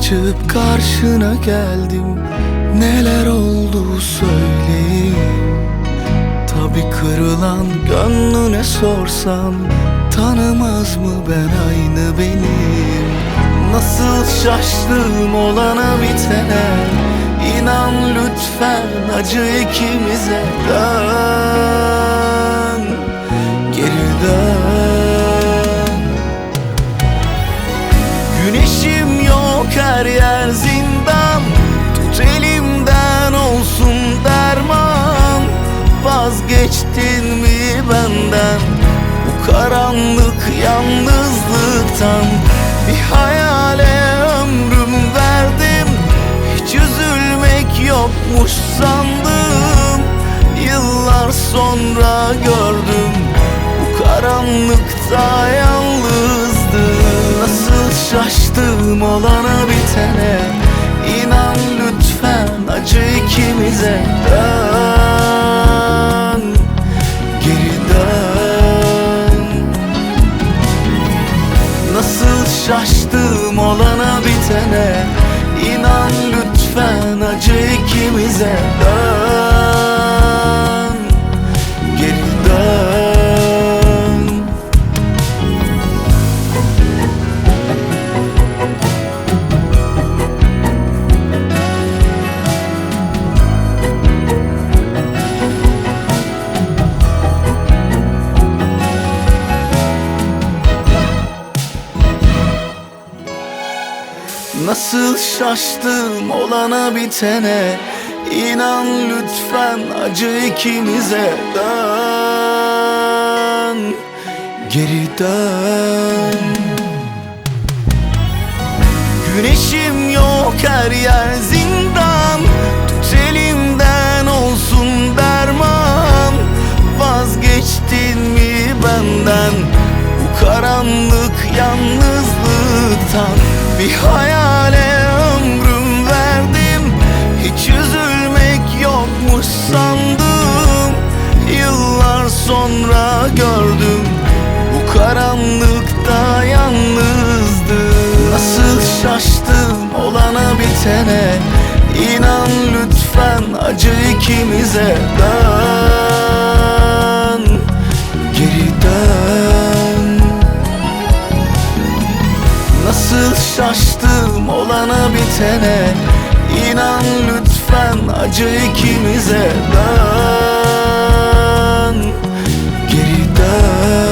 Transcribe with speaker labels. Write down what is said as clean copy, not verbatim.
Speaker 1: açıp karşına geldim. Neler oldu söyleyeyim. Tabi kırılan gönlüne sorsam tanımaz mı ben aynı benim. Nasıl şaştım olana bitene. İnan lütfen acı ikimize. Dön, geri dön. Güneşim yok, her yer zindan. Tut elimden, olsun derman. Vazgeçtin mi benden, bu karanlık yalnızlıktan? Bir hayale ömrüm verdim, hiç üzülmek yokmuş sandım. Yıllar sonra gördüm, bu karanlıkta yalnızdım. Nasıl şaştım olana bitene. İnan lütfen acı ikimize. Dön, geri dön. Nasıl şaştım olana bitene. İnan lütfen acı ikimize. Dön, geri dön. Nasıl şaştım olana bitene. İnan lütfen acı ikimize. Dön, geri dön. Güneşim yok, her yer zindan. Tut elimden, olsun derman. Vazgeçtin mi benden, bu karanlık yalnızlıktan? Bir hayale ömrüm verdim, hiç üzülmek yokmuş sandım. Yıllar sonra gördüm, bu karanlıkta yalnızdım. Nasıl şaştım olana bitene. İnan lütfen acı ikimize. Dön, geri dön. Nasıl şaştım olana bitene. İnan lütfen acı ikimize. Dön, geri dön.